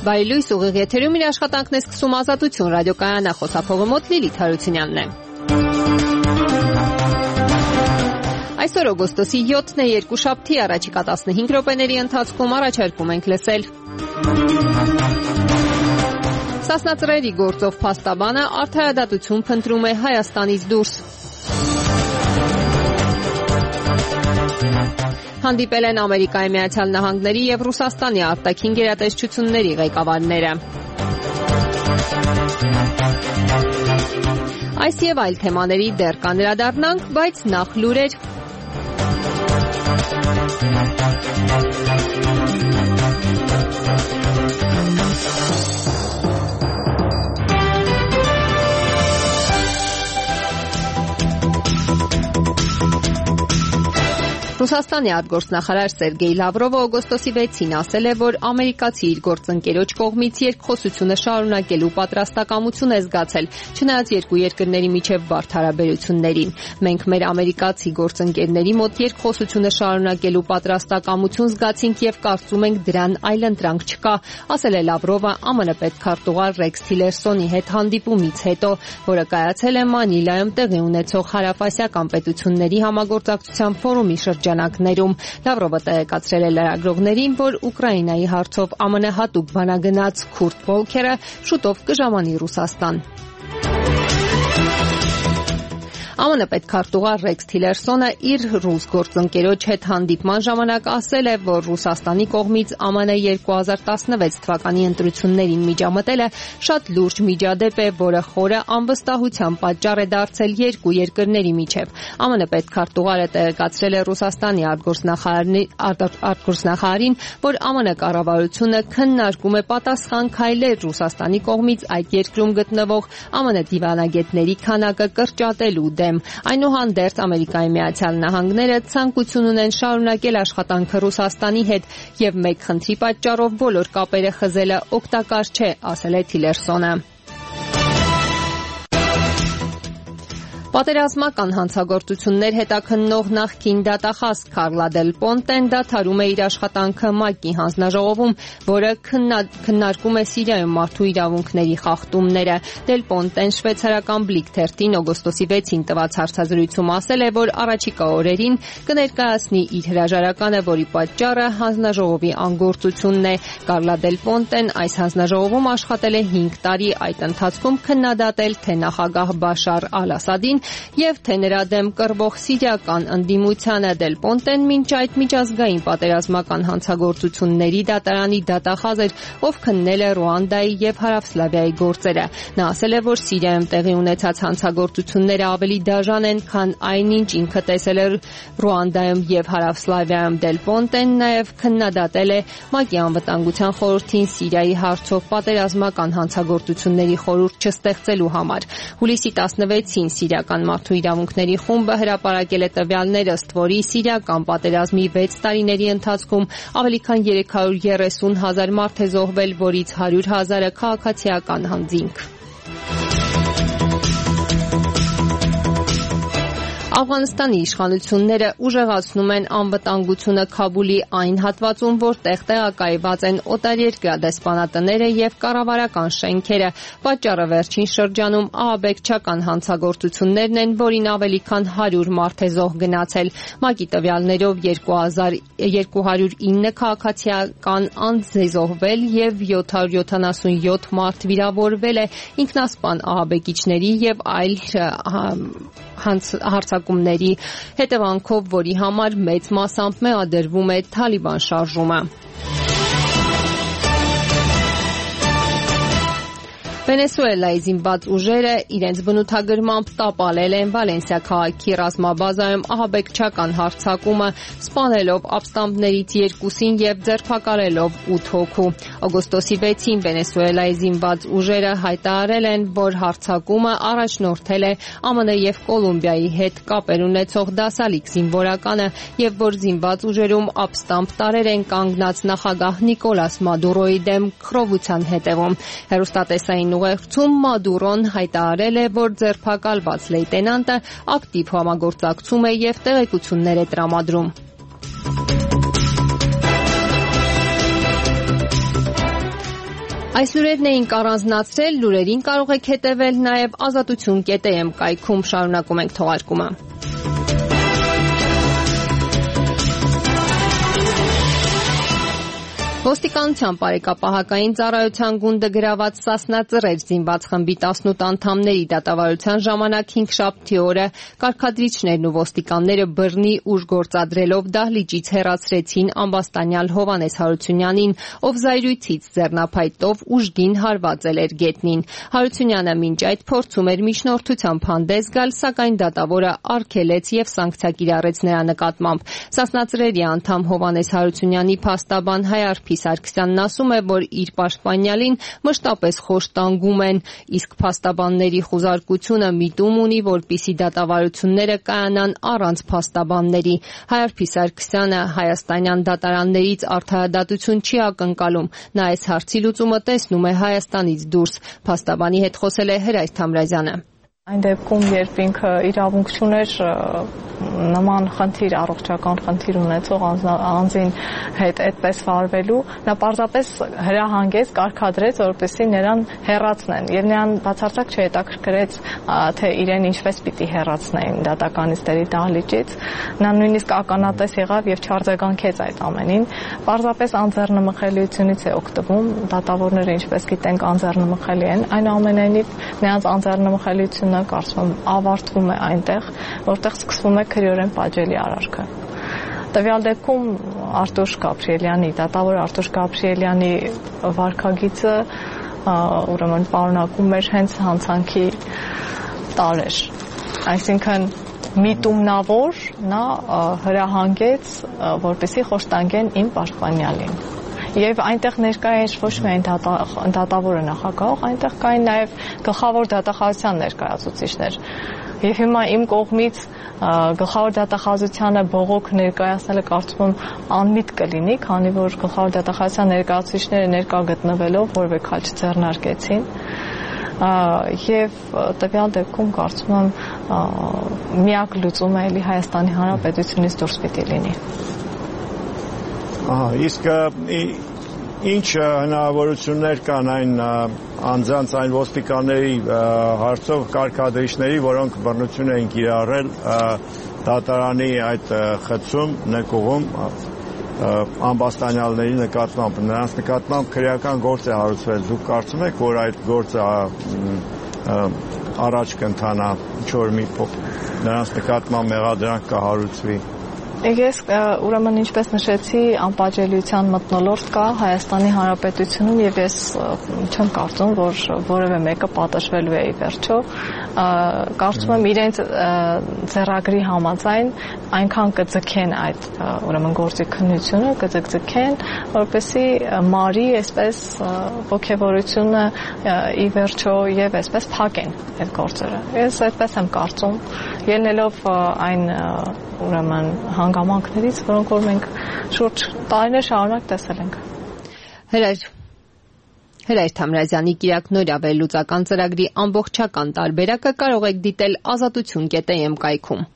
Բարի լույս, ուղիղ եթերում իր աշխատանքն է սկսում Ազատություն ռադիոկայանը, խոսափողը մոտ Լիլիթ Հարությունյանն է։ Այսօր օգոստոսի 7-ն է, երկուշաբթի, առաջիկա 15 րոպեների ընթացքում առաջարկում ենք լսել։ Սասնածռերի գործով փաստաբանը արդարադատություն փնտրում է Հայաստանից դուրս։ Հանդիպել են Ամերիկայի Միացյալ Նահանգների եւ Ռուսաստանի արտաքին գերատեսչությունների ղեկավարները։ Այս եւ այլ թեմաների դեռ կանդրադառնանք, բայց նախ լուրեր։ Ռուսաստանի արտգործնախարար Սերգեյ Լավրովը օգոստոսի 6-ին ասել է, որ ամերիկացի իր գործընկերոջ կողմից երկխոսությունը շարունակելու պատրաստակամություն է զգացել, չնայած երկու երկրների միջև բարդ հարաբերություններին։ Մենք մեր ամերիկացի գործընկերների մոտ երկխոսությունը շարունակելու պատրաստակամություն զգացինք եւ կարծում ենք դրան այլընտրանք չկա, ասել է Լավրովը ԱՄՆ պետքարտուղար Ռեքս Թիլերսոնի հետ հանդիպումից հետո, որը կայացել է Մանիլայում տեղի ունեցող Հարավասիական պետությունների համագործակցության ֆորումի շրջանակներում։ Լավրովը տեղեկացրել է լրագրողներին, որ Ուկրաինայի հարցով ԱՄՆ հատուկ բանագնաց Քուրտ Վոլքերը շուտով կժամանի Ռուսաստան։ ԱՄՆ պետքարտուղար Ռեքս Թիլերսոնը իր ռուս գործընկերոջ հետ հանդիպման ժամանակ ասել է, որ Ռուսաստանի կողմից ԱՄՆ 2016 թվականի ընտրություններին միջամտելը շատ լուրջ միջադեպ է, որը խորը անվստահության պատճառ է դարձել երկու երկրների միջև։ ԱՄՆ պետքարտուղարը տեղեկացրել է Ռուսաստանի արտգործնախարարին, որ ԱՄՆ կառավարությունը քննարկում է պատասխան քայլեր Ռուսաստանի կողմից այդ երկրում գտնվող ԱՄՆ դիվանագետների քանակը կրճատելու դեմ։ Այնուհանդերձ Ամերիկայի Միացյալ Նահանգները ցանկություն ունեն շարունակել աշխատանքը Ռուսաստանի հետ եւ մեկ խնդրի պատճառով բոլոր կապերը խզելը օգտակար չէ, ասել է Թիլերսոնը։ Պատերազմական հանցագործություններ հետաքննող նախկին դատախազ Կարլա Դել Պոնտեն դադարում է իր աշխատանքը ՄԱԿ-ի հանձնաժողովում, որը քննարկում է Սիրիայում մարդու իրավունքների խախտումները։ Դել Պոնտեն շվեյցարական Բլիկ թերթին օգոստոսի 6-ին տված հարցազրույցում ասել է, որ առաջիկա օրերին կներկայացնի իր հրաժարականը, որի պատճառը հանձնաժողովի անգործությունն է։ Կարլա Դել Պոնտեն այս հանձնաժողովում աշխատել է 5 տարի, այդ ընթացքում քննադատել թե նախագահ Բաշար Ալ-Ասադին եւ թե նրա դեմ կռվող սիրիական ընդդիմությանը։ Դել Պոնտեն մինչ այդ միջազգային պատերազմական հանցագործությունների դատարանի դատախազ էր, ով քննել է Ռուանդայի եւ Հարավսլավիայի գործերը։ Նա ասել է, որ Սիրիայում տեղի ունեցած հանցագործությունները ավելի դաժան են, քան այնինչ ինքը տեսել է Ռուանդայում եւ Հարավսլավիայում։ Դել Պոնտեն նաեւ քննադատել է ՄԱԿ-ի անվտանգության խորհրդին Սիրիայի հարցով պատերազմական հանցագործությունների խորհուրդ չստեղծելու համար։ Հուլիսի 16-ին Սիրիական մարդու իրավունքների խումբը հրապարակել է տվյալներ, ըստ որի սիրիական պատերազմի 6 տարիների ընթացքում ավելի քան 330,000 մարդ է զոհվել, որից 100,000-ը քաղաքացիական հանձինք։ Աֆղանստանի իշխանությունները ուժեղացնում են անվտանգությունը Քաբուլի այն հատվածում, որտեղ տեղակայված են օտարերկրյա դեսպանատները եւ կառավարական շենքերը։ Պատճառը վերջին շրջանում ահաբեկչական հանցագործություններն են, որին ավելի քան 100 մարդ է զոհ գնացել։ ՄԱԿ-ի տվյալներով 2209 քաղաքացիական անձ է զոհվել եւ 777 մարդ վիրավորվել է ինքնասպան ահաբեկիչների եւ այլ հարձակումների հետևանքով, որի համար մեծ մասամբ մեղադրվում է Թալիբան շարժումը։ Վենեսուելայի զինված ուժերը իրենց բնութագրմամբ տապալել են Վալենսիա քաղաքի ռազմաբազայում ահաբեկչական հարձակումը, սպանելով ապստամբներից 2-ին եւ ձերբակալելով 8 հոգու։ Օգոստոսի 6-ին Վենեսուելայի զինված ուժերը հայտարարել են, որ հարձակումը առաջնորդել է ԱՄՆ եւ Կոլումբիայի հետ կապեր ունեցող դասալիկ զինվորականը եւ որ զինված ուժերում ապստամբ տարեր են կանգնած նախագահ Նիկոլաս Մադուրոյի դեմ քրովության հետևում։ Հեռուստատեսային ուղերձում Մադուրոն հայտարարել է, որ ձերբակալված լեյտենանտը ակտիվ համագործակցում է եւ տեղեկություններ է տրամադրում։ Այս լուրերն էինք առանձնացրել, լուրերին կարող եք հետևել նաև azatutun.am կայքում, շարունակում ենք թողարկումը։ Ոստիկանության բարեկապահական ծառայության գունդը գրաված Սասնա Ծռեր զինված խմբի 18 անդամների դատավարության ժամանակ 5-շաբթի օրը կարգադրիչներն ու ոստիկանները բռնի ուժ գործադրելով դահլիճից հեռացրեցին ամբաստանյալ Հովհաննես Հարությունյանին, ով զայրույթից ձեռնափայտով ուժգին հարվածել էր գետնին։ Հարությունյանը մինչ այդ փորձում էր միջնորդությամբ հանդես գալ, սակայն դատավորը արգելեց եւ սանկցիա կիրառեց նրա նկատմամբ։ Սասնա Ծռերի անդամ Հովհաննես Հարությունյանի փաստաբան Հայարփի Սարգսյանն ասում է, որ իր պաշտպանյալին մշտապես խոշտանգում են, իսկ փաստաբանների խուզարկությունը միտում ունի, որպիսի դատավարությունները կայանան առանց փաստաբանների։ Հայարփի Սարգսյանը հայաստանյան դատարաններից արդարադատություն չի ակնկալում։ Նա այս հարցի լուծումը տեսնում է Հայաստանից դուրս։ Փաստաբանի հետ խոսել է Հրայր Թամրազյանը։ Այն դեպքում, երբ ինքը իրավունք չուներ նման խնդիր, առողջական խնդիր ունեցող անձին հետ այդպես վարվելու, նա պարզապես հրահանգեց, կարգադրեց, որպեսզի նրան հեռացնեն, եւ նրան բացարձակ չհետաքրքրեց, թե իրեն ինչպես պիտի հեռացնեն դատականիստերի դահլիճից, նա նույնիսկ ականատես եղավ եւ չարձագանքեց այդ ամենին, պարզապես անձեռնմխելիությունից է օգտվում, դատավորները ինչպես գիտենք անձեռնմխելի են, այնուամենայնիվ նրանց անձեռնմխելիությունը կարծում եմ ավարտվում է այնտեղ, որտեղ սկսվում է քրեորեն պատժելի արարքը։ Տվյալ դեպքում Արտուշ Գաբրիելյանի, դատավոր Արտուշ Գաբրիելյանի վարքագիծը ուրեմն պարունակում էր հենց հանցանքի տարեր։ Այսինքն միտումնավոր նա հրահանգեց, որպեսզի խոշտանգեն իմ պաշտպանյալին։ Եվ այնտեղ ներկա էր ոչ միայն դատավորը նախագահող, այնտեղ կային նաև գլխավոր դատախազության ներկայացուցիչներ։ Եվ հիմա իմ կողմից գլխավոր դատախազությանը բողոք ներկայացնելը կարծում եմ անմիտ կլինի, քանի որ գլխավոր դատախազության ներկայացուցիչները ներկա գտնվելով որևէ քայլ չձեռնարկեցին։ Եվ տվյալ դեպքում կարծում եմ միակ լուծումը էլի Հայաստանի Հանրապետությունից դուրս պիտի լինի։ Իսկ ինչ հնարավորություններ կան այն անձանց այն ոստիկանների հարցով կարգադրիչների, որոնք բռնություն էին կիրառել դատարանի այդ խցում, նկուղում ամբաստանյալների նկատմամբ, նրանց նկատմամբ քրեական գործ է հարուցվել։ Դուք կարծում եք, որ այդ գործը առաջ կընթանա, ինչ-որ մի նրանց նկատմամբ մեղադրանք կհարուցվի։ Ես ուրեմն ինչպես նշեցի, անպատժելիության մթնոլորտ կա Հայաստանի Հանրապետությունում եւ ես չեմ կարծում, որ որևէ մեկը պատժվելու է ի վերջո։ Կարծում եմ իրենց ձեռագրի համաձայն այնքան կձգեն այդ ուրեմն գործի քննությունը, կձգձգեն, որպեսզի մարի այսպես ողջավորությունը ի վերջո եւ այսպես փակեն այդ գործերը։ Ես այդպես եմ կարծում, ելնելով այն ուրեմն հանգամանքներից, որոնք որ մենք շուրջ տարիներ շարունակ տեսել ենք։ Հրայր Թամրազյանի Կիրակնորյա վերլուծական ծրագրի ամբողջական տարբերակը կարող եք դիտել azatutun.am կայքում։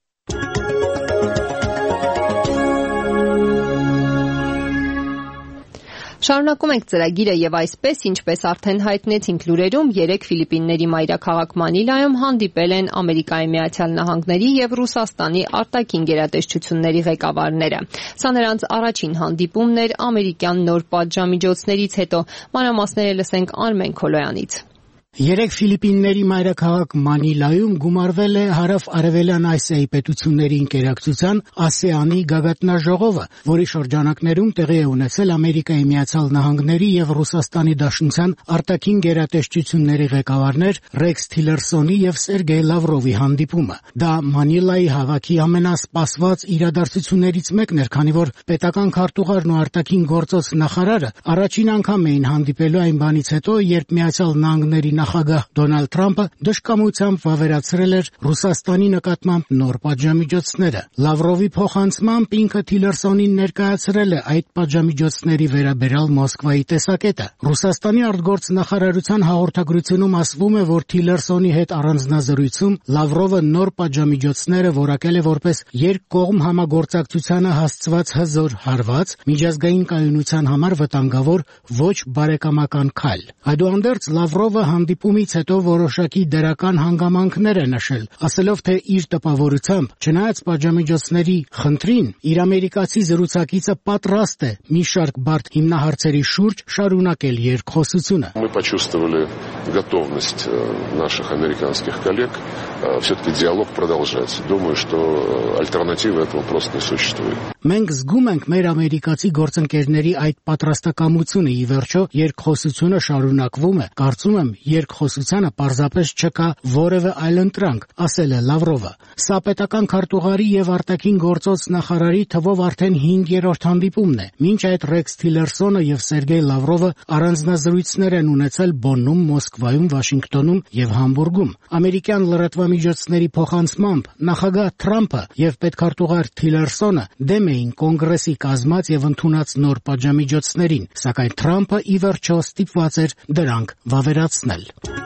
Շարունակում ենք ծրագիրը եւ այսպես, ինչպես արդեն հայտնեցինք լուրերում, 3 Ֆիլիպինների մայրաքաղաք Մանիլայում հանդիպել են Ամերիկայի Միացյալ Նահանգների եւ Ռուսաստանի արտաքին գերատեսչությունների ղեկավարները։ Սա նրանց առաջին հանդիպումն էր ամերիկյան նոր պատժամիջոցներից հետո։ Մանրամասները լսենք Արմեն Քոլոյանից։ 3 Ֆիլիպինների մայրաքաղաք Մանիլայում գումարվել է հարավ-արևելյան Ասիայի պետությունների ինկերակցության ASEAN-ի գագաթնաժողովը, որի շրջանակներում տեղի է ունեցել Ամերիկայի Միացյալ Նահանգների եւ Ռուսաստանի Դաշնության արտաքին գերատեսչությունների ղեկավարներ Ռեքս Թիլերսոնի եւ Սերգեյ Լավրովի հանդիպումը։ Դա Մանիլայի հավաքի ամենասպասված իրադարձություններից մեկն էր, քանի որ պետական քարտուղարն ու արտաքին գործոց նախարարը առաջին անգամ էին հանդիպելու այն բանից հետո, երբ Միացյալ Նահանգների նախագահ Դոնալդ Թրամփը դժկամությամբ վավերացրել էր Ռուսաստանի նկատմամբ նոր պատժամիջոցները։ Լավրովի փոխանցմամբ ինքը Թիլերսոնին ներկայացրել է այդ պատժամիջոցների վերաբերյալ Մոսկվայի տեսակետը։ Ռուսաստանի արտգործնախարարության հաղորդագրությունում ասվում է, որ Թիլերսոնի հետ առանձնազրույցում Լավրովը նոր պատժամիջոցները որակել է որպես երկկողմ համագործակցությանը հասցված հզոր հարված, միջազգային կայունության համար վտանգավոր ոչ բարեկամական քայլ։ Այդուհանդերձ Լավրովը հանդիպումից հետո որոշակի դրական հանգամանքներ է նշել, ասելով, թե իր տպավորությամբ, չնայած պատժամիջոցների խնդրին, իր ամերիկացի զրուցակիցը պատրաստ է մի շարք բարդ հիմնահարցերի շուրջ շարունակել երկխոսությունը։ Мы почувствовали готовность наших американских коллег все-таки диалог продолжать. Думаю, что альтернативы этому просто не существует. Մենք զգում ենք մեր ամերիկացի գործընկերների այդ պատրաստակամությունը, ի վերջո երկխոսությունը շարունակվում է։ Կարծում եմ, երկխոսությանը պարզապես չկա որևէ այլընտրանք, ասել է Լավրովը։ Սա պետական քարտուղարի եւ արտաքին գործոց նախարարի թվով արդեն 5-րդ հանդիպումն է։ Մինչ այդ Ռեքս Թիլերսոնը եւ Սերգեյ Լավրովը առանձնազրույցներ են ունեցել Բոննում, Մոսկվայում, Վաշինգտոնում եւ Համբուրգում։ Ամերիկյան լրատվամիջոցների փոխանցմամբ նախագահ Թրամփը եւ պետքարտուղար Թիլերսոնը դեմ էին կոնգրեսի կազմած եւ ընդունած նոր պատժամիջոցներին, սակայն Թրամփը ի վերջո ստիպված էր դրանք վավերացնել։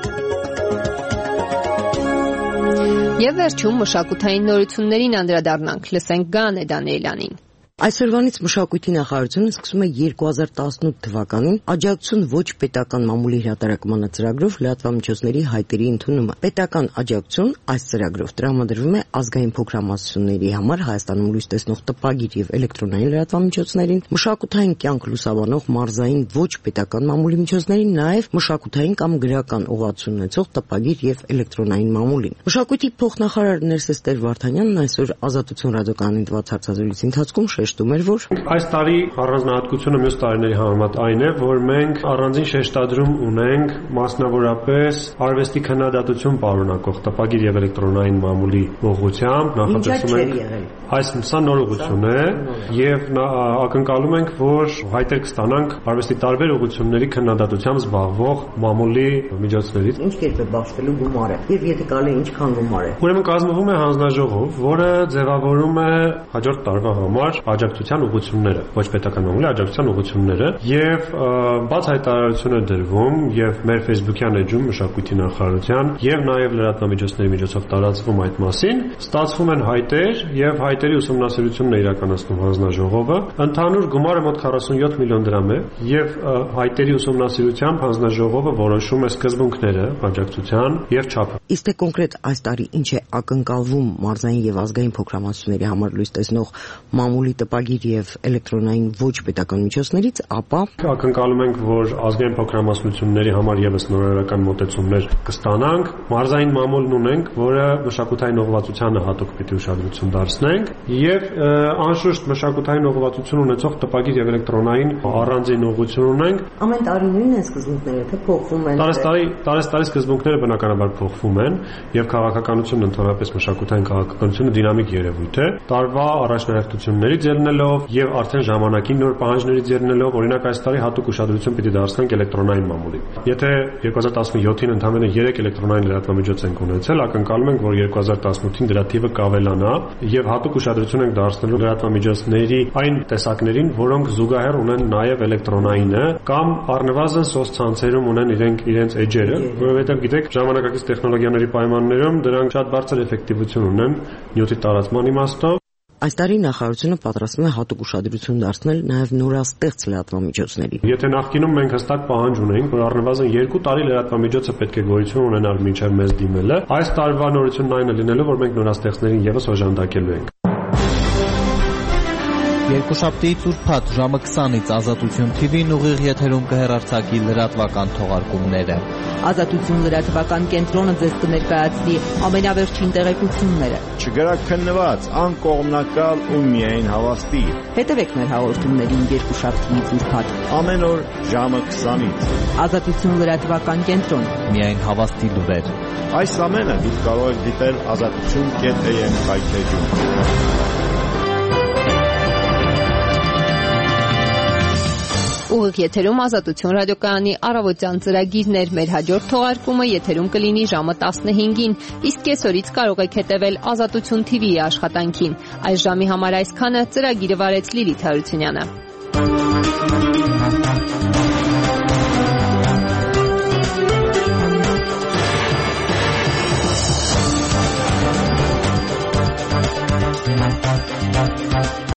Եվ վերջում մշակութային նորություններին անդրադառնանք, լսենք Գանե Դանիելյանին։ Այսօրվանից մշակույթի նախարարությունը սկսում է 2018 թվականին աջակցություն ոչ պետական մամուլի հրատարակման ծրագրով լրատվամիջոցների հայտերի ընդունումը։ Պետական աջակցություն այս ծրագրով տրամադրվում է ազգային փոքրամասնությունների համար Հայաստանում լույս տեսնող տպագիր եւ էլեկտրոնային լրատվամիջոցներին, մշակութային կյանք լուսաբանող մարզային ոչ պետական մամուլի միջոցներին, նաեւ մշակութային կամ գրական ուղղություն ունեցող տպագիր եւ էլեկտրոնային մամուլին։ Մշակույթի փոխնախարար Ներսես Վարդանյանն այսօր Ազատություն ռադիոկայանին տված հարցազրույցի ընթացքում շեշտում էր, որ այս տարի առանձնահատկությունը մյուս տարիների համեմատ այն է, որ մենք առանձին շեշտադրում ունենք մասնավորապես արվեստի քննադատություն պարունակող տպագիր եւ էլեկտրոնային մամուլի ուղղությամբ նախատեսում ենք սա նոր ուղղություն է եւ ակնկալում ենք, որ հայտեր կստանանք արվեստի տարբեր ուղղությունների քննադատությամբ զբաղվող մամուլի միջոցներից։ Ինչ կերպ է բաշխվելու գումարը եւ եթե կարելի ինչքան գումար է։ Ուրեմն կազմվում է հանձնաժողով, որը ձևավորում է հաջորդ տարվա համար աջակցության ուղղությունները, ոչ պետական մամուլի աջակցության ուղղությունները եւ բաց հայտարարություն է դրվում եւ մեր Facebook-յան էջում մշակույթի նախարարության եւ նաեւ լրատվամիջոցների միջոցով տարածվում այդ մասին, ստացվում են հայտեր եւ հայտերի ուսումնասիրությունն է իրականացնում հանձնաժողովը։ Ընդհանուր գումարը մոտ 47 միլիոն դրամ է եւ հայտերի ուսումնասիրությամբ հանձնաժողովը որոշում է սկզբունքները աջակցության եւ չափը։ Իսկ թե կոնկրետ այս տարի ինչ է ակնկալվում մարզային եւ ազգային փոքրամասնությունների համար լույս տեսնող մամուլի տպագիր եւ էլեկտրոնային ոչ պետական միջոցներից, ապա ակնկալում ենք, որ ազգային փոքրամասնությունների համար եւս նորարարական մոտեցումներ կստանանք։ Մարզային մամուլն ունենք, որը մշակութային ուղղվածությանը հատուկ պիտի ուշադրություն դարձնենք եւ անշուշտ մշակութային ուղղվածություն ունեցող տպագիր եւ էլեկտրոնային առանձին ուղղություն ունենք։ Ամեն տարի նույնն են սկզբունքները, թե փոխվում են։ Տարի սկզբունքները բնականաբար փոխվում են եւ քաղաքականությունն ընդհանրապես մշակութային քաղաքականությունը դինամիկ երևույթ է։ Տարվա առաջնահերթություններից ելնելով եւ արդեն ժամանակին նոր պահանջներից ելնելով, օրինակ այս տարի հատուկ ուշադրություն պիտի դարձնենք էլեկտրոնային մամուլին։ Եթե 2017-ին ընդամենը 3 էլեկտրոնային լրատվամիջոց ենք ունեցել, ակնկալում ենք, որ 2018-ին դրա թիվը կավելանա եւ հատուկ ուշադրություն ենք դարձնելու լրատվամիջոցների այն տեսակներին, որոնք զուգահեռ ունեն նաեւ էլեկտրոնայինը կամ առնվազն սոցցանցերում ունեն իրենց էջերը, որովհետեւ գիտեք, ժամանակակից տեխնոլոգիաների պայմաններում դրանք շատ բարձր էֆեկտիվություն ունեն նյութի տարածման իմաստով։ Այս տարի նախարարությունը պատրաստվում է հատուկ ուշադրություն դարձնել նաև նորաստեղծ լրատվամիջոցներին։ Եթե նախկինում մենք հստակ պահանջ ունեինք, որ առնվազն 2 տարի լրատվամիջոցը պետք է գոյություն ունենար մինչև մեզ դիմելը, այս տարվա նորությունն այն է լինելու, որ մենք նորաստեղծներին եւս օժանդակելու ենք։ Երկուշաբթիից ուրբաթ ժամը 20-ից Ազատություն TV-ն ուղիղ եթերում կհեռարձակի լրատվական թողարկումները։ Ազատություն լրատվական կենտրոնը ձեզ կներկայացնի ամենավերջին տեղեկությունները։ Չգրաքննված, անկողմնակալ ու միայն հավաստի։ Հետևեք մեր հաղորդումներին երկուշաբթիից ուրբաթ Ամեն օր ժամը 20-ից։ Ազատություն լրատվական կենտրոն։ Միայն հավաստի լուրեր։ Այս ամենը դուք կարող եք դիտել azatutun.am հայտարարում։ Ուղիղ եթերում Ազատություն ռադիոկայանի առավոտյան ծրագիրներ, մեր հաջորդ թողարկումը եթերում կլինի ժամը 15-ին, իսկ կեսօրից կարող եք հետևել Ազատություն TV-ի աշխատանքին։ Այս ժամի համար այսքանը, ծրագիրը վարեց Լիլիթ Հարությունյանը։